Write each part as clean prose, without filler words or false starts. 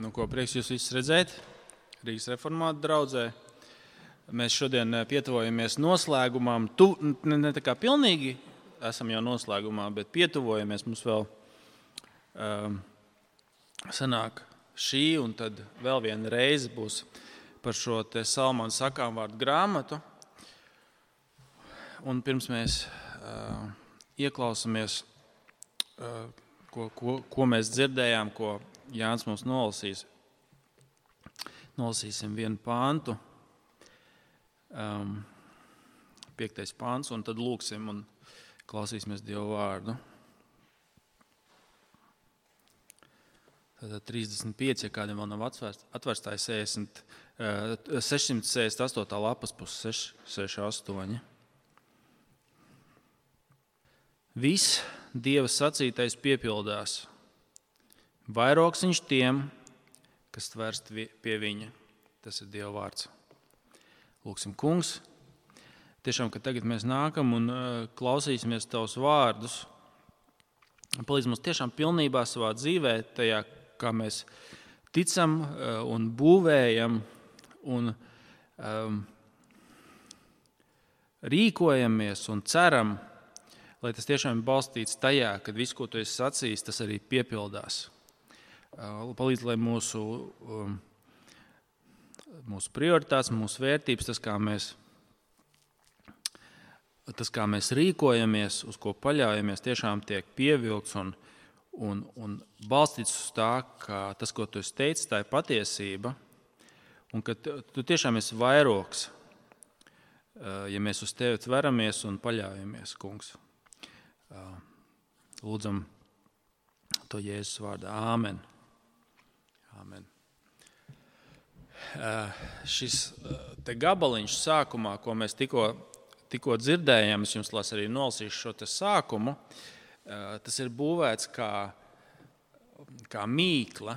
Ko prieks jūs visus redzēt Rīgas reformātu draudzē. Mēs šodien pietuvojamies noslēgumam. Ne tā kā pilnīgi esam jau noslēgumā, bet pietuvojamies. Mums vēl sanāk šī un tad vēl viena reize būs par šo te Salmona sakāmvārdu grāmatu. Un pirms mēs ieklausāmies, ko mēs dzirdējām, ko Jānis mums nolasīs. Nolasīsim vienu pāntu, 5. pāns, un tad lūksim un klausīsimies Dievu vārdu. Tātad 35, ja kādiem vēl nav atvērstājis 668. lapas puses 668. Viss Dieva sacītais piepildās. Vairogs viņš tiem, kas tvērst pie viņa. Tas ir Dieva vārds. Lūksim, Kungs, tiešām, ka tagad mēs nākam un klausīsimies Tavus vārdus. Palīdz mums tiešām pilnībā savā dzīvē, tajā, kā mēs ticam un būvējam un rīkojamies un ceram, lai tas tiešām ir balstīts tajā, kad viss, ko Tu esi sacījis, tas arī piepildās. Palīdz, lai mūsu prioritātes, mūsu vērtības, tas, kā mēs rīkojamies, uz ko paļaujamies, tiešām tiek pievilkts un balstīts uz tā, ka tas, ko Tu esi teicis, tā ir patiesība, un ka Tu tiešām esi vairogs, ja mēs uz Tevi tveramies un paļaujamies, Kungs. Lūdzam to Jēzus vārdā. Āmen. Āmen. Šis te gabaliņš sākumā, ko mēs tikko dzirdējām, es jums arī nolasīšu šo te sākumu, tas ir būvēts kā mīkla.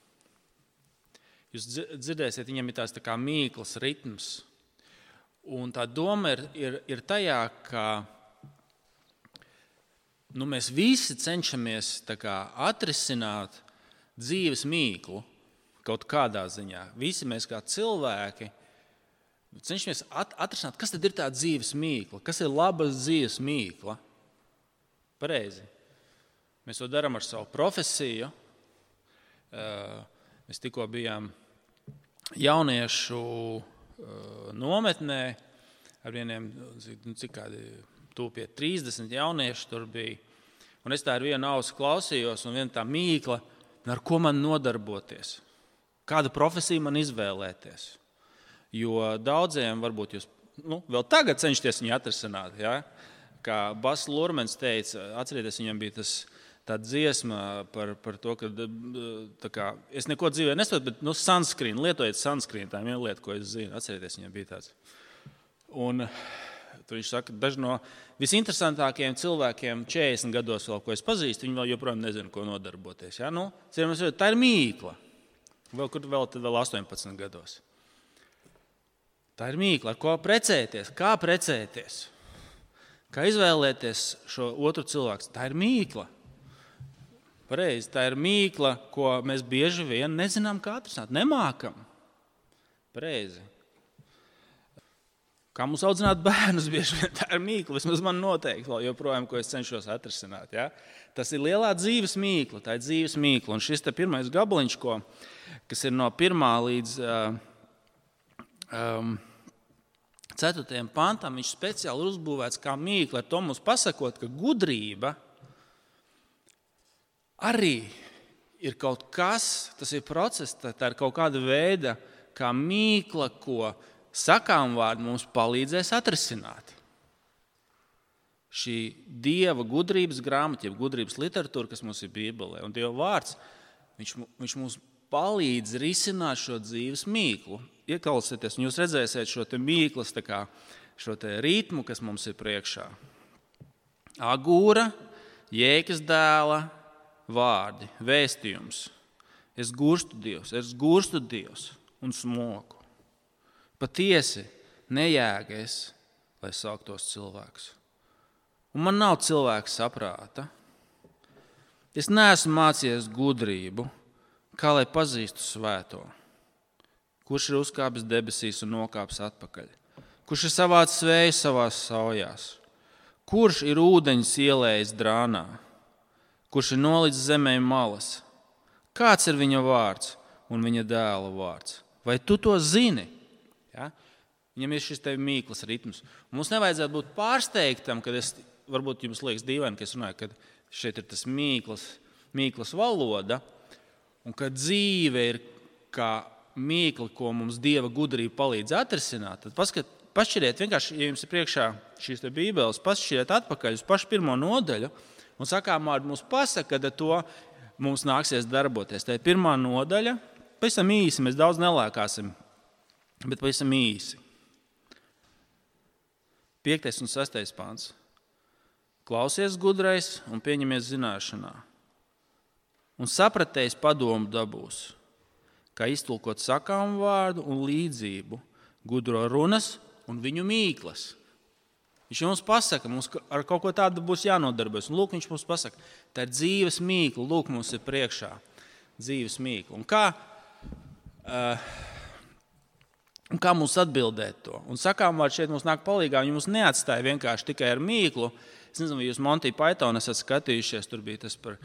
Jūs dzirdēsiet, viņam ir tās tā kā mīklas ritms. Un tā doma ir tajā, ka mēs visi cenšamies tā kā atrisināt dzīves mīklu kaut kādā ziņā. Visi mēs kā cilvēki cenšamies atrisināt, kas tad ir tā dzīves mīkla, kas ir labas dzīves mīkla. Pareizi. Mēs to darām ar savu profesiju. Mēs tikko bijām jauniešu nometnē ar vieniem, cik kādi pie 30 jaunieši tur bija. Un es tā ar vienu ausu klausījos, un viena tā mīkla, ar ko man nodarboties, kādu profesiju man izvēlēties. Jo daudziem varbūt jūs vēl tagad cenšaties viņu atrisināt. Ja? Kā Bas Lurmens teica, atcerieties, viņam bija tā dziesma par to, ka es neko dzīvē nestotu, bet sunscreen, lietojiet sunscreen, tā ir viena lieta, ko es zinu. Atcerieties, viņam bija tāds. Un tur viņš saka, daži no visinteresantākajiem cilvēkiem 40 gados vēl, ko es pazīstu, viņi vēl joprojām nezinu, ko nodarboties. Ja? Tā ir mīkla. Tad vēl 18 gados. Tā ir mīkla, ar ko precēties, kā precēties, kā izvēlēties šo otru cilvēku. Tā ir mīkla. Pareizi, tā ir mīkla, ko mēs bieži vien nezinām, kā atrisināt. Nemākam. Pareizi. Kā mums audzināt bērnus bieži vien, tā ir mīkla, vismaz man noteikti vēl joprojām, ko es cenšos atrisināt. Ja? Tas ir lielā dzīves mīkla, tā ir dzīves mīkla. Un šis te pirmais gabaliņš, kas ir no 1. līdz 4. pantam, viņš speciāli uzbūvēts kā mīkla, ar to mums pasakot, ka gudrība arī ir kaut kas, tas ir process, tā ir kaut kāda veida, kā mīkla, ko sakāmvārdi mums palīdzēs atrisināt. Šī Dieva gudrības grāmata, jeb gudrības literatūra, kas mums ir Bībelē, un Dieva vārds, viņš mums palīdz risināt šo dzīves mīklu. Ieklausieties, un jūs redzēsiet šo te mīklas, šo te ritmu, kas mums ir priekšā. Agūra, Jēkas dēla vārdi, vēstījums. Es gurstu Dievs un smoku. Patiesi nejēgais, lai sauktos cilvēks. Un man nav cilvēka saprāta. Es neesmu mācījies gudrību, kā lai pazīstu svēto? Kurš ir uzkāpis debesīs un nokāpis atpakaļ? Kurš ir savācis vēju savās saujās? Kurš ir ūdeņus ielējis drānā? Kurš ir nolicis zemē malas? Kāds ir viņa vārds un viņa dēla vārds? Vai tu to zini? Ja? Viņam ir šis te mīklas ritms. Mums nevajadzētu būt pārsteigtam, kad varbūt jums liekas dīvaini, ka es runāju, kad šeit ir tas mīklas valoda, un ka dzīve ir kā mīkla, ko mums Dieva gudrība palīdz atrisināt. Tad pašķiriet vienkārši, ja jums ir priekšā šīs te bībeles, pašķiriet atpakaļ uz pašu 1. nodaļu, un sakām vārdu mums pasaka, kad ar to mums nāksies darboties. Tā ir 1. nodaļa, pavisam īsi, mēs daudz nelēkāsim, bet pavisam īsi. 5. un 6. pants. Klausies gudrais un pieņemies zināšanā. Un sapratējis padomu dabūs, kā iztulkot sakāmu vārdu un līdzību, gudro runas un viņu mīklas. Viņš mums pasaka, mums ar kaut ko tādu būs jānodarbojas. Un lūk, viņš mums pasaka, tā ir dzīves mīkla, lūk, mums ir priekšā dzīves mīkla. Un kā mums atbildēt to? Un sakām vārds šeit mums nāk palīgā, viņi mums neatstāja vienkārši tikai ar mīklu. Es nezinu, vai jūs Monty Python esat skatījušies, tur bija tas par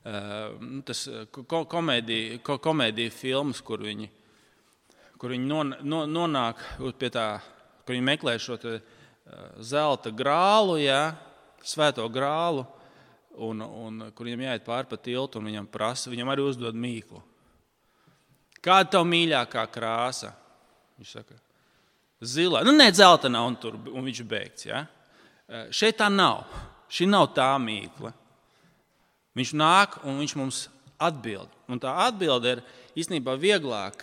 komēdiju filmas, kur viņi nonāk pie tā, kur viņi meklē šo zelta grālu, svēto grālu, un kur viņam jāiet pāri pa tiltu, un viņam arī uzdod mīklu. Kāda tev mīļākā krāsa? Viņš saka, zilā. Ne, zelta nav, un viņš beigts. Ja? Šeit tā nav. Šī nav tā mīkla. Viņš nāk un viņš mums atbild. Un tā atbilde ir īstenībā vieglāk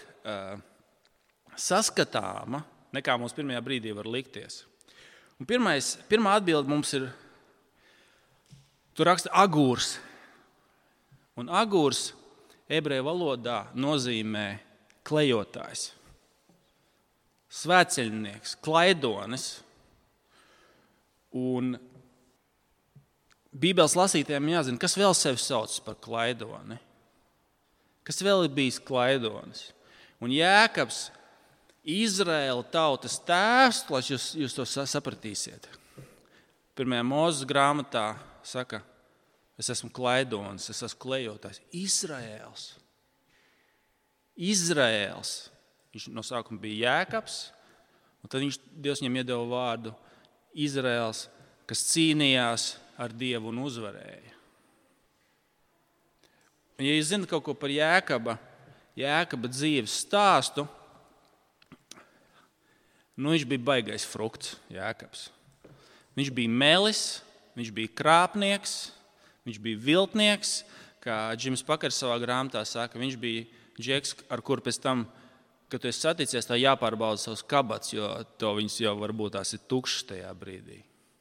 saskatāma, nekā mums pirmajā brīdī var likties. Un pirmā atbilde mums ir, tur raksta agūrs. Un agūrs ebreju valodā nozīmē klejotājs. Svētceļnieks, klaidonis. Un Bībeles lasītājiem jāzina, kas vēl sevi sauc par klaidoni. Kas vēl ir bijis klaidonis. Un Jēkabs, Izraēla tautas tēvs, lai jūs to sapratīsiet. 1. Mūzes grāmatā saka, es esmu klaidonis, es esmu klejotājs. Izraēls. Viņš no sākuma bija Jēkabs, un tad Dievs viņam iedeva vārdu Izraēls, kas cīnījās ar Dievu un uzvarēja. Un, ja jūs zināt kaut ko par Jēkaba dzīves stāstu, viņš bija baigais frukts, Jēkabs. Viņš bija melis, viņš bija krāpnieks, viņš bija viltnieks, kā Džims Pakers savā grāmatā saka, viņš bija džeks, ar kuru pēc tam, kad tu esi saticies, tā jāpārbauda savus kabats, jo to viņas jau varbūt tās ir tukšas tajā brīdī.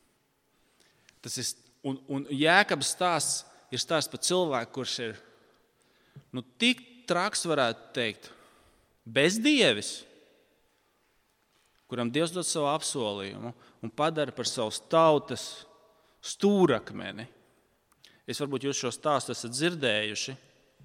Un Jēkabs stāsts ir stāsts par cilvēku, kurš ir tik traks, varētu teikt, bezdievis, kuram Dievs dod savu apsolījumu un padara par savas tautas stūrakmeni. Varbūt jūs šo stāstu esat dzirdējuši.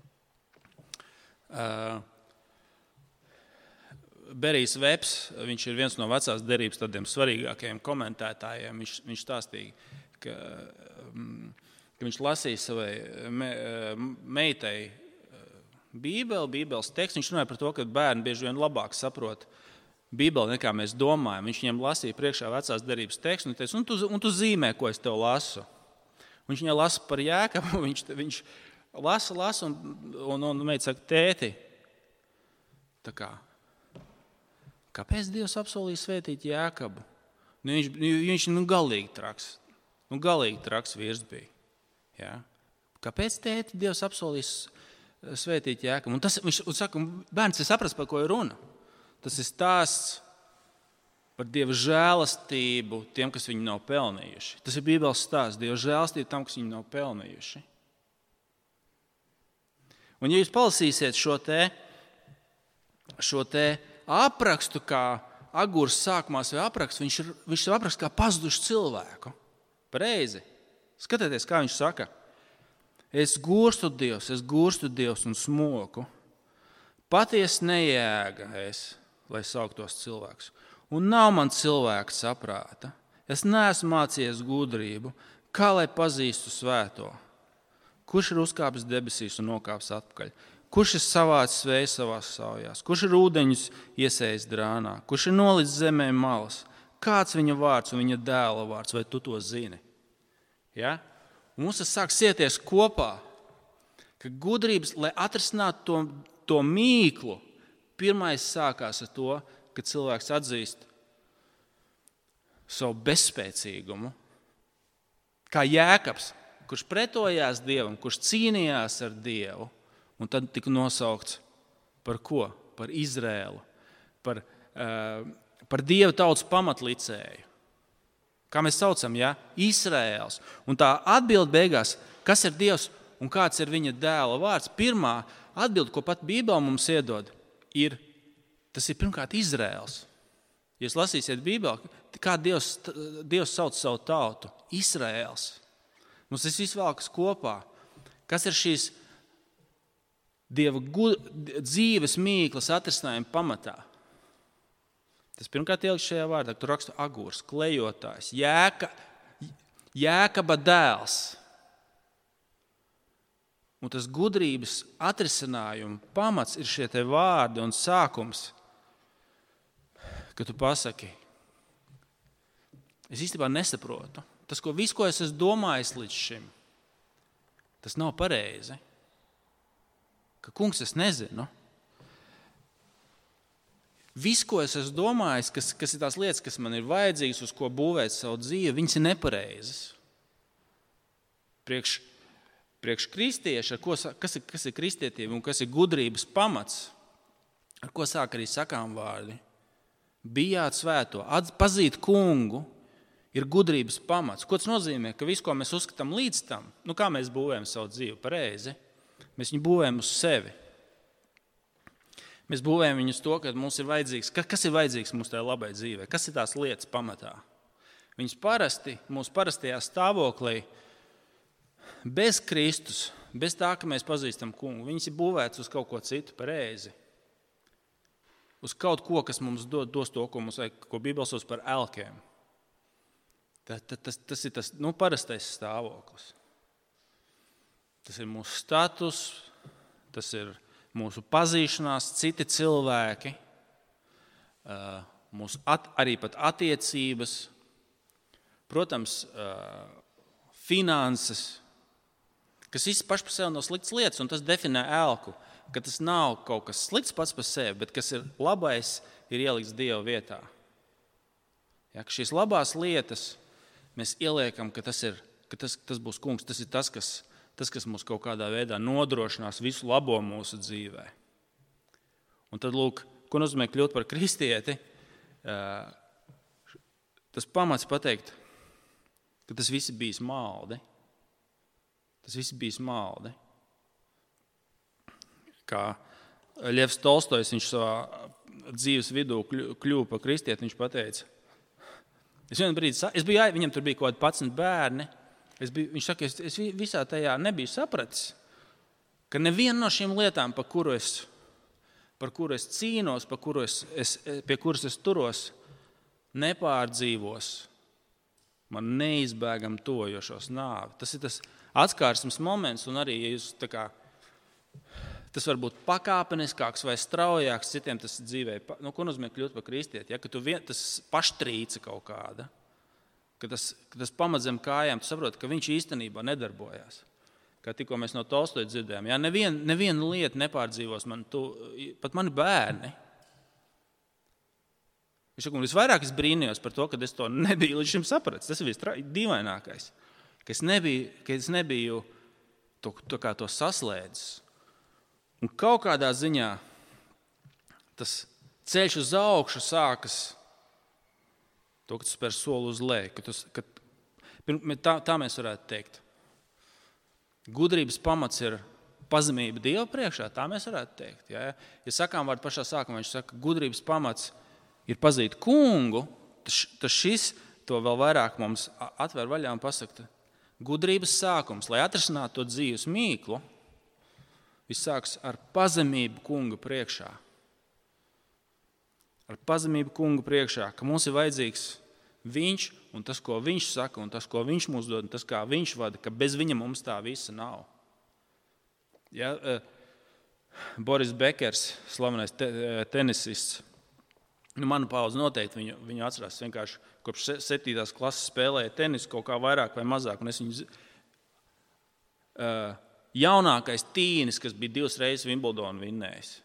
Berijs Vebs, viņš ir viens no vecās derības tādiem svarīgākajiem komentētājiem. Viņš stāstīja, ka viņš lasīja savai meitai Bībeles tekstu. Viņš runāja par to, ka bērni bieži vien labāk saprot Bībeli, nekā mēs domājam. Viņš viņiem lasīja priekšā vecās derības tekstu un teica, un tu zīmē, ko es tev lasu. Viņš viņai lasa par Jēkabu, viņš lasa, un meita saka, tēti, kāpēc Dievs apsolīja svētīt Jēkabu? Viņš galīgi traks vīrs bija. Ja? Kāpēc tēti Dievs apsolīja svētīt Jēkabu? Un saka, bērns ir saprast, par ko ir runa. Tas ir stāsts par Dieva žēlastību tiem, kas viņu nav pelnījuši. Tas ir Bībeles stāsts, Dieva žēlastību tam, kas viņu nav pelnījuši. Un ja jūs palasīsiet šo te aprakstu, kā Agūrs sākumā sev apraksta, viņš sev apraksta kā pazudušu cilvēku. Pareizi. Skatieties, kā viņš saka. Es gurstu Dievs un smoku. Patiesi nejēga es, lai sauktos cilvēks. Un nav man cilvēka saprāta. Es neesmu mācījies gudrību, kā lai pazīstu svēto. Kurš ir uzkāpis debesīs un nokāpis atpakaļ? Kurš ir savācis vēju savās saujās? Kurš ir ūdeņus iesējis drānā? Kurš ir nolicis zemē malas? Kāds viņa vārds un viņa dēla vārds, vai tu to zini? Ja? Un mums tas sāk sieties kopā, ka gudrības, lai atrisinātu to mīklu, pirmais sākās ar to, kad cilvēks atzīst savu bezspēcīgumu, kā Jēkabs, kurš pretojās Dievam, kurš cīnījās ar Dievu, un tad tika nosaukts par ko? Par Izrēlu, par Dieva tautas pamatlicēju. Kā mēs saucam, ja? Izrēls. Un tā atbilde beigās, kas ir Dievs un kāds ir viņa dēla vārds, pirmā atbilde, ko pat Bībele mums iedod, tas ir pirmkārt Izrēls. Ja jūs lasīsiet Bībeli, kā Dievs sauc savu tautu? Izrēls. Mums tas viss valkas kopā. Kas ir šīs Dieva dzīves mīklas atrisinājuma pamatā? Tas pirmkārt ielikt šajā vārdā, tur raksta Agurs, klejotājs, Jēkaba dēls. Un tas gudrības atrisinājuma pamats ir šie te vārdi un sākums, ka tu pasaki, es īstenībā nesaprotu. Tas, visu, ko es esmu domājis līdz šim, tas nav pareizi. Ka, kungs, es nezinu. Viss, ko es esmu domājis, kas ir tās lietas, kas man ir vajadzīgas, uz ko būvēt savu dzīvi, viņas ir nepareizas. Priekš kristieši, kas ir kristietība un kas ir gudrības pamats, ar ko sāk arī sakām vārdi. Bijāt svēto, pazīt kungu, ir gudrības pamats. Ko tas nozīmē? Ka visu, ko mēs uzskatām līdz tam, kā mēs būvējam savu dzīvi pareizi, mēs viņu būvējam uz sevi. Mēs būvējam viņu uz to, ka mums ir vajadzīgs, kas ir vajadzīgs mūsu tajā labai dzīvē, kas ir tās lietas pamatā. Viņas mūsu parastajā stāvoklī, bez Kristus, bez tā, ka mēs pazīstam kungu, viņas ir būvētas uz kaut ko citu pareizi. Uz kaut ko, kas mums dos to, ko mums vajag, ko Bībele sauc par elkiem. Tas ir tas parastais stāvoklis. Tas ir mūsu status, tas ir mūsu pazīšanās, citi cilvēki, mūsu arī pat attiecības, protams, finanses, kas viss paši par sevi nav sliktas lietas, un tas definē elku, ka tas nav kaut kas slikts pats par sevi, bet kas ir labais, ir ielikts Dieva vietā. Ja, ka šīs labās lietas mēs ieliekam, ka tas būs kungs, tas ir tas, kas mūs kaut kādā veidā nodrošinās visu labo mūsu dzīvē. Un tad, lūk, ko nozīmē kļūt par kristieti, tas pamats pateikt, ka tas viss bijis maldi. Tas viss bijis maldi. Kā Ļevs Tolstojs, viņš savā dzīves vidū kļuva par kristieti, viņš pateica, viņam tur bija kaut kādi 11 bērni, viņš saka, es visā tajā nebiju sapratis, ka neviena no šīm lietām, par kuru es cīnos, pie kuras es turos, nepārdzīvos man neizbēgam tojošos nāvi. Tas ir tas atskārsmes moments, un arī, ja jūs tas var būt pakāpeniskāks vai straujāks, citiem tas dzīvē. Ko nozīmē kļūt par kristieti? Ja? Ka tas paštrīca kaut kāda, ka tas pamat zem kājām, tu saproti, ka viņš īstenībā nedarbojās. Kā tikko mēs no Tolstoja dzirdējām. Ja? Neviena lieta nepārdzīvos pat mani bērni. Viņš saka, un visvairāk es brīnījos par to, ka es to nebiju līdz šim sapratis. Tas ir dīvainākais. Ka es nebiju to saslēdzis. Un kaut kādā ziņā tas ceļš uz augšu sākas to, ka tu spēr soli uz leju. Tā mēs varētu teikt. Gudrības pamats ir pazemība Dieva priekšā, tā mēs varētu teikt. Ja sakām vārdu pašā sākumā, viņš saka, gudrības pamats ir pazīt kungu, tad šis to vēl vairāk mums atver vaļā un pasaka, gudrības sākums, lai atrisinātu to dzīves mīklu, Viss sāks ar pazemību kunga priekšā. Ar pazemību kunga priekšā, ka mums ir vajadzīgs viņš un tas, ko viņš saka, un tas, ko viņš mums dod, un tas, kā viņš vada, ka bez viņa mums tā visa nav. Ja, Boris Bekers, slavenais tenisists, mana paudze noteikti viņu atcerās. Vienkārši kopš 7. klases spēlēja tenisu kaut kā vairāk vai mazāk. Un es viņu jaunākais tīnis, kas bija 2 reizes Wimbledonu vinnējis.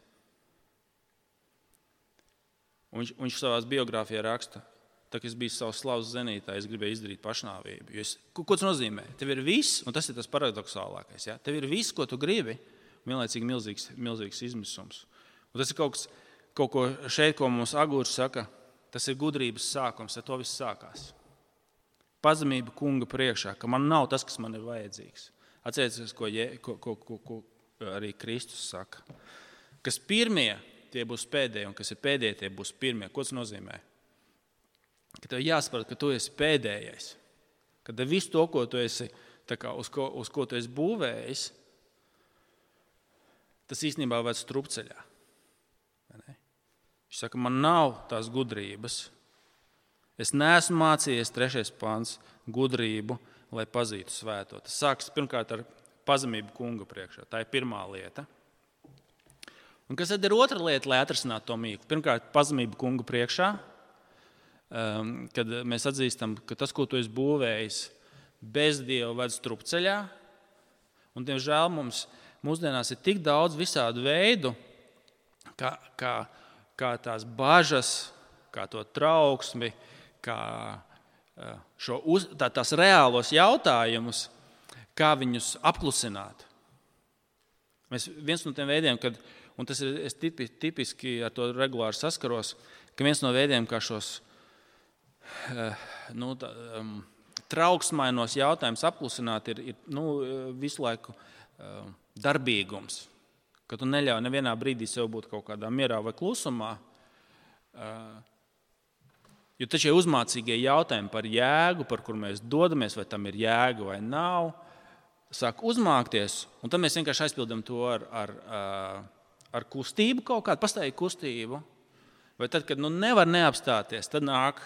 Viņš savā biogrāfijā raksta, tā, ka es biju savas slavas zenītā, es gribēju izdarīt pašnāvību. Ko tas nozīmē? Tev ir viss, un tas ir tas paradoxālākais. Ja? Tev ir viss, ko tu gribi, vienlaicīgi milzīgs izmisums. Un tas ir kaut ko šeit, ko mums Agūrs saka, tas ir gudrības sākums, ar to viss sākās. Pazemība kunga priekšā, ka man nav tas, kas man ir vajadzīgs. Atcerieties, ko arī Kristus saka. Kas pirmie, tie būs pēdējie, un kas ir pēdējie, tie būs pirmie. Ko tas nozīmē? Ka tev jāsaprot, ka tu esi pēdējais. Kad visu to, ko tu esi, uz ko tu esi būvējis, tas īstenībā vēl strupceļā. Viņš saka, man nav tās gudrības. Es neesmu mācījies, 3. pants, gudrību, lai pazītu svēto. Tas sākas pirmkārt ar pazemību kunga priekšā. Tā ir pirmā lieta. Un kas tad ir otra lieta, lai atrisinātu to mīklu? Pirmkārt, pazemība kunga priekšā, kad mēs atzīstam, ka tas, ko tu esi būvējis, bez Dieva ved strupceļā. Un, diemžēl, mūsdienās ir tik daudz visādu veidu, kā tās bažas, kā to trauksmi, kā tās reālos jautājumus, kā viņus apklusināt. Viens no tiem veidiem, un tas ir tipiski ar to regulāri saskaros, ka viens no veidiem, kā šos trauksmainos jautājumus apklusināt, ir visu laiku darbīgums. Ka tu neļauj nevienā brīdī sev būt kaut kādā mierā vai klusumā. Jo taču ir uzmācīgie jautājumi par jēgu, par kur mēs dodamies, vai tam ir jēga vai nav, sāk uzmākties, un tad mēs vienkārši aizpildām to ar kustību kaut kādu, pastāvīgu kustību. Vai tad, kad nevar neapstāties, tad nāk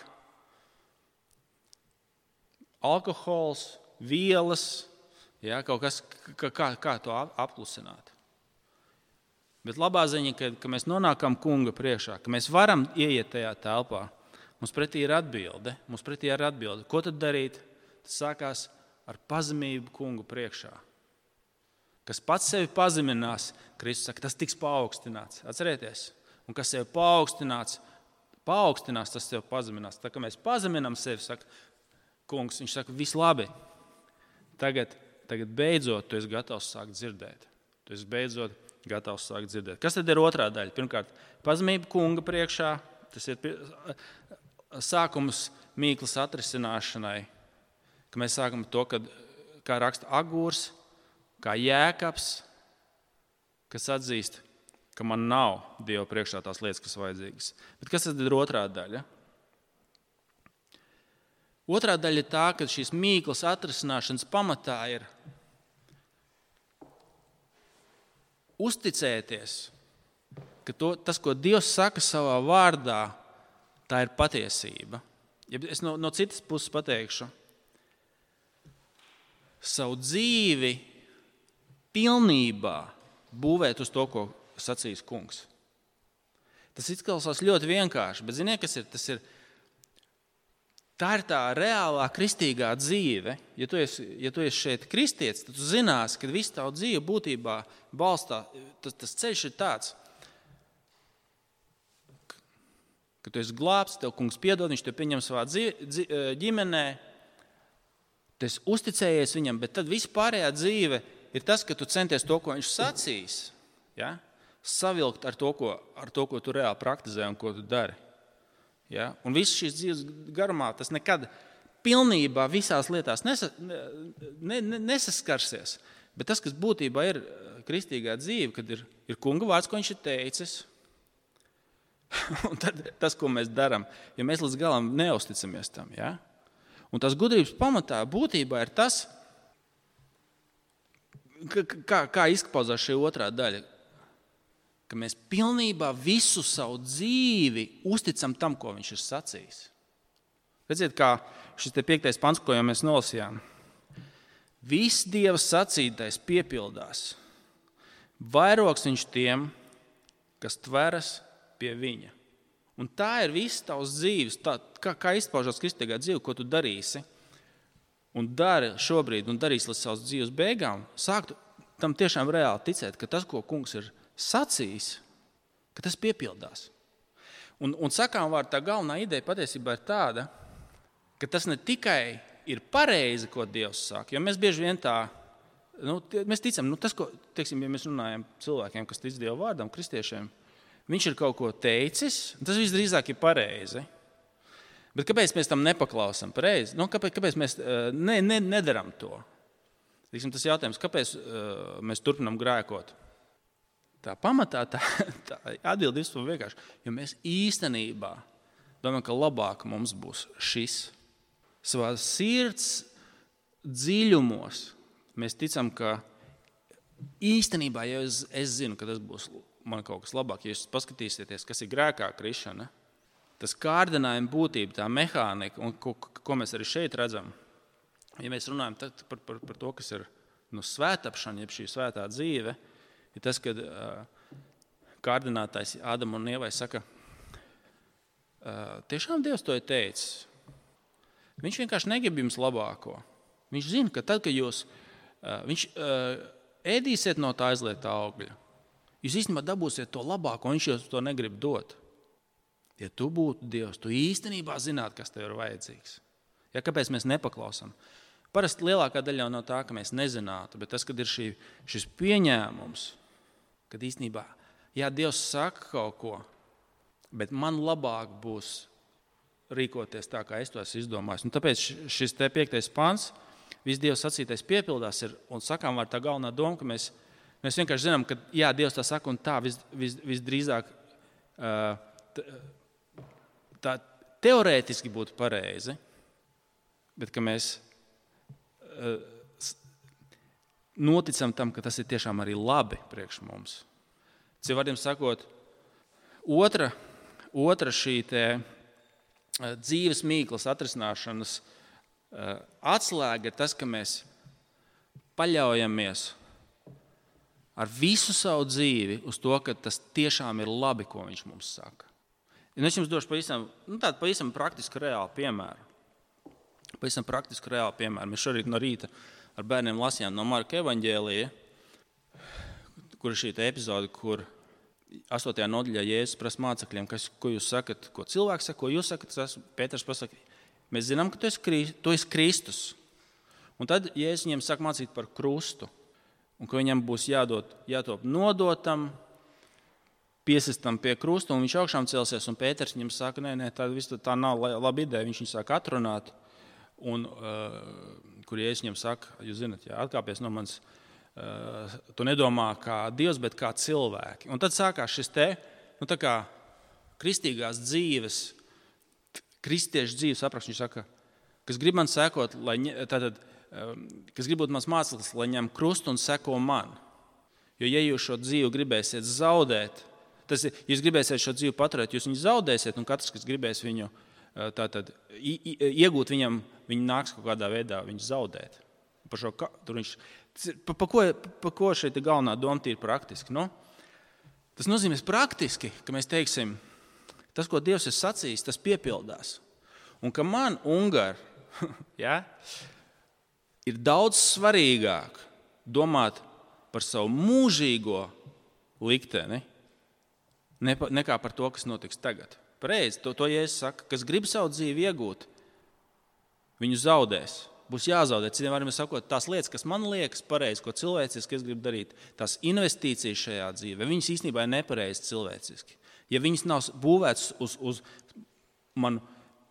alkohols, vielas, ja, kaut kas, kā to apklusināt. Bet labā ziņa, ka mēs nonākam kunga priekšā, ka mēs varam ieiet tajā telpā, mums pretī ir atbilde. Ko tad darīt? Tas sākās ar pazemību kungu priekšā. Kas pats sevi pazeminās, Kristus saka, tas tiks paaugstināts. Atcerieties? Un kas sevi paaugstinās, tas sevi pazeminās. Tā kā mēs pazeminām sevi, saka kungs, viņš saka, viss labi. Tagad beidzot tu esi gatavs sākt dzirdēt. Kas tad ir otrā daļa? Pirmkārt, pazemība kunga priekšā. Tas ir sākums mīklas atrisināšanai. Ka mēs sākam to, kā raksta Agūrs, kā Jēkabs, kas atzīst, ka man nav Dieva priekšā tās lietas, kas vajadzīgas. Bet kas tad ir otrā daļa? Otrā daļa ir tā, ka šīs mīklas atrisināšanas pamatā ir uzticēties, ka tas, ko Dievs saka savā vārdā, tā ir patiesība. Ja es no citas puses pateikšu, savu dzīvi pilnībā būvēt uz to, ko sacīs kungs. Tas izklausās ļoti vienkārši, bet ziniet, kas ir? Tā ir tā reālā kristīgā dzīve. Ja tu esi šeit kristietis, tad tu zinās, ka visu tavu dzīvi būtībā balstā. Tas ceļš ir tāds, ka tu esi glābts, tev kungs piedod, viņš tev pieņem savā ģimenē, tu esi uzticējies viņam, bet tad vispārējā dzīve ir tas, ka tu centies to, ko viņš sacīs, ja? Savilkt ar to, ko tu reāli praktizē un ko tu dari. Ja? Un viss šīs dzīves garumā tas nekad pilnībā visās lietās nesaskarsies. Bet tas, kas būtībā ir kristīgā dzīve, kad ir kunga vārds, ko viņš ir teicis, un tad tas, ko mēs darām, ja mēs līdz galam neusticamies tam. Ja? Un tas gudrības pamatā būtībā ir tas, kā izpauzās šī otrā daļa? Ka mēs pilnībā visu savu dzīvi uzticam tam, ko viņš ir sacījis. Redziet, kā šis 5. pants, ko jau mēs nolasījām. Viss Dieva sacītais piepildās. Vairogs viņš tiem, kas tveras pie viņa. Un tā ir viss tavs dzīves, kā izpaužās kristīgā dzīve, ko tu darīsi. Un dari šobrīd, un darīsi līdz savas dzīves beigām, sāktu tam tiešām reāli ticēt, ka tas, ko kungs ir sacījis, ka tas piepildās. Un sakām vārdu, tā galvenā ideja patiesībā ir tāda, ka tas ne tikai ir pareizi, ko Dievs saka, jo mēs bieži vien tā, mēs ticam, tas, ko, teiksim, ja mēs runājam cilvēkiem, kas tic Dieva vārdam, kristiešiem, viņš ir kaut ko teicis, tas visdrīzāk ir pareizi. Bet kāpēc mēs tam nepaklausām pareizi? Kāpēc mēs nedaram to? Teiksim, tas jautājums, kāpēc mēs turpinām grēkot? Tā pamatā tā atbilde vispār vienkārši, jo mēs īstenībā domājam, ka labāk mums būs šis. Savā sirds dziļumos mēs ticam, ka īstenībā, ja es zinu, ka tas būs man kaut kas labāk, ja jūs paskatīsieties, kas ir grēkā krišana, tas kārdinājuma būtība, tā mehānika, un ko mēs arī šeit redzam, ja mēs runājam par to, kas ir svētapšana, jeb šī svētā dzīve, ir tas, kad kārdinātājs Ādam un Ievai saka, tiešām Dievs to ir teicis. Viņš vienkārši negrib jums labāko. Viņš zina, ka tad, kad jūs ēdīsiet no tā aizliegtā augļa, jūs īstenībā dabūsiet to labāko, viņš jūs to negrib dot. Ja tu būtu Dievs, tu īstenībā zinātu, kas tev ir vajadzīgs. Ja, kāpēc mēs nepaklausām? Parasti lielākā daļa jau no tā, ka mēs nezinātu, bet tas, kad ir šis pieņēmums, kad īstenībā, jā, Dievs saka kaut ko, bet man labāk būs rīkoties tā, kā es to esmu izdomājis. Un tāpēc šis 5. pants, viss Dievs sacītais piepildās ir, un sakām var tā galvenā doma, ka mēs vienkārši zinām, ka jā, Dievs tā saka, un tā visdrīzāk tā teorētiski būtu pareizi, bet ka mēs noticam tam, ka tas ir tiešām arī labi priekš mums. Citiem vārdiem sakot, otra šī dzīves mīklas atrisināšanas atslēga ir tas, ka mēs paļaujamies ar visu savu dzīvi uz to, ka tas tiešām ir labi, ko viņš mums saka. Un es jums došu pavisam praktisku reālu piemēru. Mēs šorīt no rīta ar bērniem lasījām no Marka evaņģēlija, kur ir šī epizode, kur 8. nodaļā Jēzus prasa mācekļiem, ko jūs sakat, ko cilvēks saka, ko jūs sakat. Pēters pasaka, mēs zinām, ka tu esi Kristus. Un tad Jēzus viņiem saka mācīt par krustu, un ka viņam būs jātop nodotam, piesistam pie krusta, un viņš augšām celsies, un Pēters viņam saka, nē, tā nav laba ideja, viņš viņu sāk atrunāt, un kur Jēzus viņam saka, jūs zinat, atkāpies no manis, tu nedomā kā Dievs, bet kā cilvēki. Un tad sākās šis tā kā kristīgās dzīves, kristiešu dzīves apraksts, viņš saka, kas grib man sekot, kas grib būt mans māceklis, lai ņem krustu un seko man. Jo ja jūs šo dzīvi gribēsiet zaudēt, jūs gribēsiet šo dzīvi paturēt, jūs viņu zaudēsiet, un katrs, kas gribēs viņu iegūt viņam, viņi nāks kaut kādā veidā viņu zaudēt. Pa ko šeit ir galvenā doma tīri praktiski? Tas nozīmē praktiski, ka mēs teiksim, tas, ko Dievs ir sacījis, tas piepildās. Un ka man, Ungar, ir daudz svarīgāk domāt par savu mūžīgo likteni, nekā par to, kas notiks tagad. Pareizi, to Jēzus saka, kas grib savu dzīvi iegūt, viņu zaudēs. Būs jāzaudē. Citiem vārdiem sakot, tās lietas, kas man liekas pareizi, ko cilvēciski es gribu darīt, tās investīcijas šajā dzīvē, viņas īstenībā ir nepareizi cilvēciski. Ja viņas nav būvētas uz man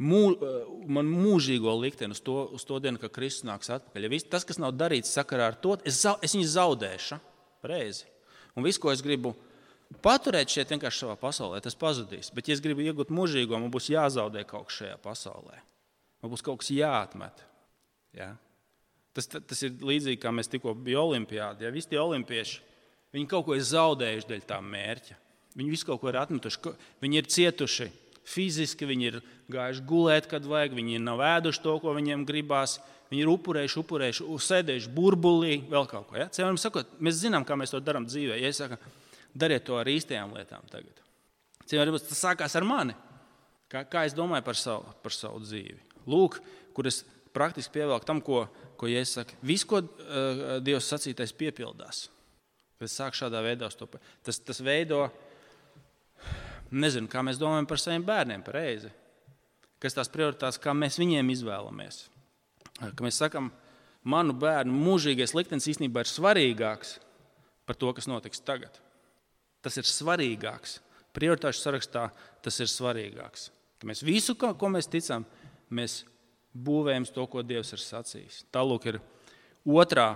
mūžīgo likteni, uz to dienu, kad Kristus nāks atpakaļ. Ja tas, kas nav darīts sakarā ar to, es viņus zaudēšu. Pareizi. Un viss, ko es gribu paturēt šeit vienkārši savā pasaulē, tas pazudīs. Bet, ja es gribu iegūt mūžīgo, man būs jāzaudē kaut kas šajā pasaulē. Man būs kaut kas jāatmet. Ja? Tas ir līdzīgi, kā mēs tikko bija olimpiādi. Ja visi tie olimpieši, viņi kaut ko ir zaudējuši dēļ tā mērķa. Viņi visu kaut ko ir atmetuši. Viņi ir cietuši fiziski, viņi ir gājuši gulēt, kad vajag, viņi nav ēduši to, ko viņiem gribās. Viņi ir upurējuši, sēdējuši burbulī, vēl kaut ko. Ja? Cilvēkiem sakot, mēs zinām, kā mēs to darām dzīvē. Ja es saku, dariet to ar īstajām lietām tagad. Cilvēkiem tas sākās ar mani. Kā es domāju par savu dzīvi. Lūk, kur es praktiski pievelku tam, ko Jēzus saka. Viss, ko Dievs sacītais piepildās. Es sāku šādā veidā stopēt. Tas veido, nezinu, kā mēs domājam par saviem bērniem pareizi. Kas tās prioritātes, kā mēs viņiem izvēlamies. Ka mēs sakam, manu bērnu mūžīgais liktenis īstenībā ir svarīgāks par to, kas notiks tagad. Tas ir svarīgāks. Prioritāšu sarakstā tas ir svarīgāks. Ka mēs visu, ko mēs ticam, mēs būvējam to, ko Dievs ir sacījis. Tālūk ir otrā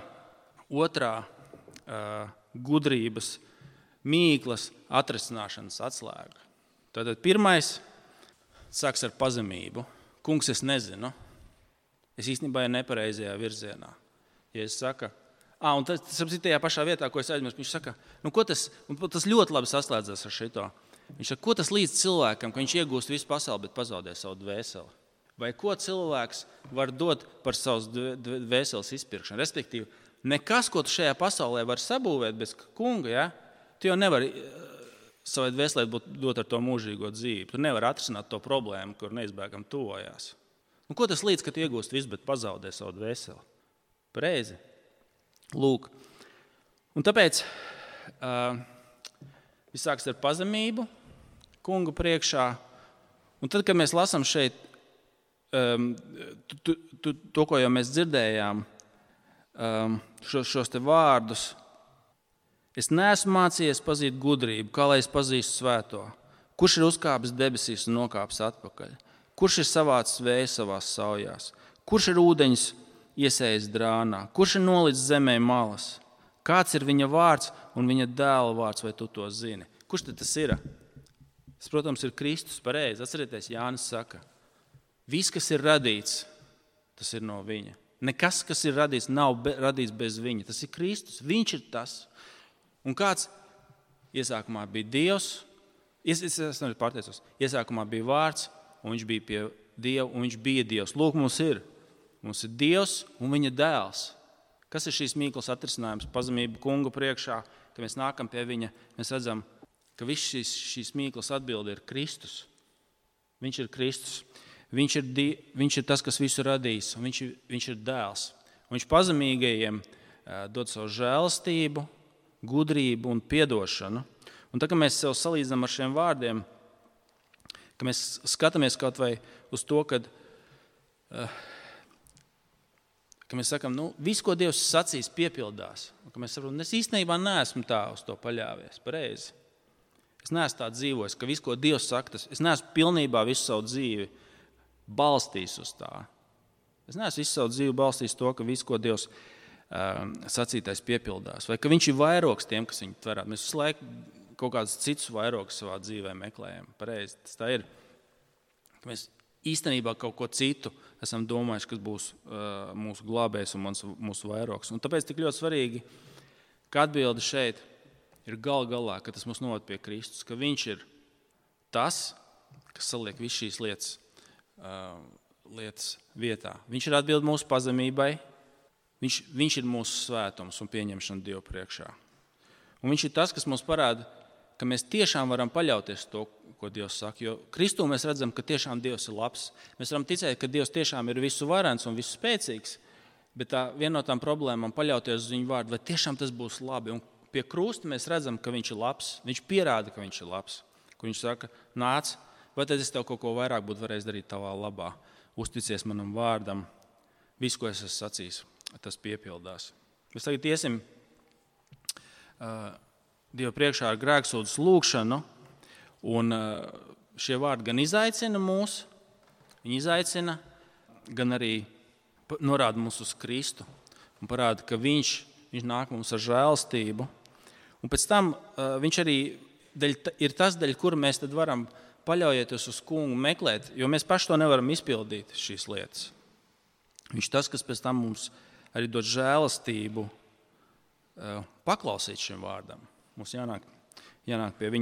gudrības mīklas atrisināšanas atslēga. Tātad pirmais sāks ar pazemību. Kungs, es nezinu. Es īstenībā ir nepareizajā virzienā. Ja es saku, un tas ir tajā pašā vietā, ko es aizmirsu, viņš saka, tas ļoti labi saslēdzas ar šito. Viņš saka, ko tas līdz cilvēkam, ka viņš iegūst visu pasauli, bet pazaudē savu dvēseli? Vai ko cilvēks var dot par savas dvēseles izpirkšanu? Respektīvi, nekas, ko tu šajā pasaulē var sabūvēt bez kunga, ja? Tu jau nevari savai dvēselē dot ar to mūžīgo dzīvi. Tu nevari atrisināt to problēmu, kur neizbēgam tuvojās. Ko tas līdz, ka tu iegūst visu, bet pazaudē savu dvēseli? Pareizi. Lūk. Un tāpēc viss sāks ar pazemību kunga priekšā. Un tad, kad mēs lasām šeit to, ko jau mēs dzirdējām, šos te vārdus, es neesmu mācījies pazīt gudrību, kā lai es pazīstu svēto. Kurš ir uzkāpis debesīs un nokāpis atpakaļ? Kurš ir savācis vēju savās saujās? Kurš ir ūdeņus iesējis drānā? Kurš ir nolicis zemē malas? Kāds ir viņa vārds un viņa dēla vārds, vai tu to zini? Kurš tad tas ir? Tas, protams, ir Kristus, pareizi. Atcerieties, Jānis saka, viss, kas ir radīts, tas ir no viņa. Nekas, kas ir radīts, nav radīts bez viņa. Tas ir Kristus, viņš ir tas. Un kāds iesākumā bija Dievs, iesākumā bija vārds, un viņš bija pie Dieva, un viņš bija Dievs. Lūk, mums ir Dievs un viņa dēls. Kas ir šīs mīklas atrisinājums? Pazemība kunga priekšā, kad mēs nākam pie viņa, mēs redzam, ka viss šīs mīklas atbilde ir Kristus. Viņš ir Kristus. Viņš ir tas, kas visu radījis, un viņš ir dēls. Un viņš pazemīgajiem dod savu žēlastību, gudrību un piedošanu. Un tā, kad mēs sev salīdzinām ar šiem vārdiem, ka mēs skatāmies kaut vai uz to, ka mēs sakam, viss, ko Dievs sacīs, piepildās. Un ka mēs saprotam, es īstenībā neesmu tā uz to paļāvies, pareizi. Es neesmu tā dzīvojis, ka viss, ko Dievs saka, es neesmu pilnībā visu savu dzīvi balstījis uz tā. Es neesmu visu savu dzīvi balstījis to, ka viss, ko Dievs sacītais piepildās. Vai ka viņš ir vairogs tiem, kas viņu tverā. Mēs visu laiku kaut kādus citus vairogus savā dzīvē meklējam. Pareizi, tas tā ir. Mēs īstenībā kaut ko citu esam domājuši, kas būs mūsu glābējs un mūsu vairogs. Un tāpēc tik ļoti svarīgi, ka atbilde šeit ir galā, ka tas mūs noved pie Kristus, ka viņš ir tas, kas saliek visu šīs lietas vietā. Viņš ir atbilde mūsu pazemībai, viņš ir mūsu svētums un pieņemšana Dievu priekšā. Un viņš ir tas, kas mums parāda, ka mēs tiešām varam paļauties to, ko Dievs saka. Jo Kristū mēs redzam, ka tiešām Dievs ir labs. Mēs varam ticēt, ka Dievs tiešām ir visu varens un visu spēcīgs, bet viena no tām problēmām paļauties uz viņu vārdu, vai tiešām tas būs labi. Un pie krusta mēs redzam, ka viņš ir labs. Viņš pierāda, ka viņš ir labs. Kur viņš saka, nāc, vai tad es tev kaut ko vairāk būtu varējis darīt tavā labā. Uzticies manam vārdam. Viss, ko es esmu sacījis, tas piepildās. Mēs tagad iesim Dieva priekšā ar grēksūdzes lūgšanu. Un šie vārdi gan izaicina mūs, viņi izaicina, gan arī norāda mūs uz Kristu. Un parāda, ka viņš nāk mums ar žēlastību. Un pēc tam viņš arī ir tas, daļ, kur mēs tad varam paļaujoties uz kungu meklēt, jo mēs paši to nevaram izpildīt šīs lietas. Viņš tas, kas pēc tam mums arī dot žēlastību paklausīt šim vārdam. Mums jānāk pie viņa